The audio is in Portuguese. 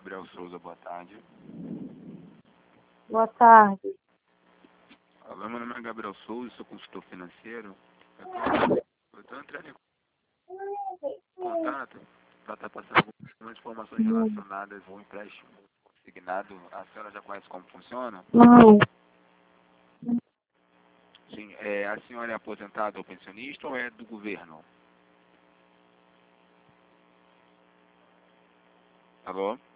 Gabriel Souza, boa tarde. Boa tarde. Olá, meu nome é Gabriel Souza, sou consultor financeiro. Eu estou entrando em contato para estar passando algumas informações relacionadas ao empréstimo consignado. A senhora já conhece como funciona? Não, Sim. A senhora é aposentada ou pensionista ou é do governo? Alô?